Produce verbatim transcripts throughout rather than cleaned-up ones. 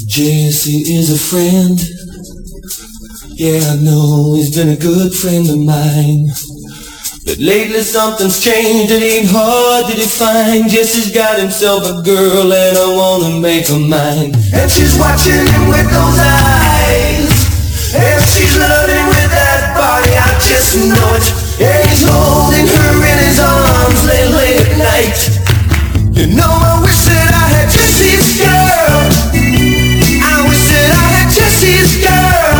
Jesse is a friend. Yeah, I know he's been a good friend of mine. But lately something's changed, it ain't hard to define. Jesse's got himself a girl and I wanna make her mine. And she's watching him with those eyes, and she's loving him with that body, I just know it. And he's holding her in his arms late, late at night. You know I wish that I had Jesse's girl. I wish that I had Jesse's girl.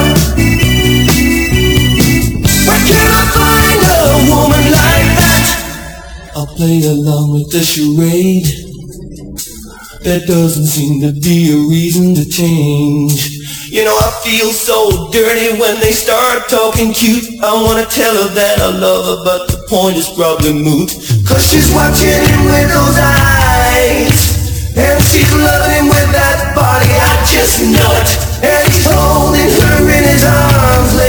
Where can I find a woman like that? I'll play along with the charade. There doesn't seem to be a reason to change. You know I feel so dirty when they start talking cute. I wanna tell her that I love her, but the point is probably moot. Cause she's watching him with those eyes, and she's loving him with that body, I just know it. And he's holding her in his arms.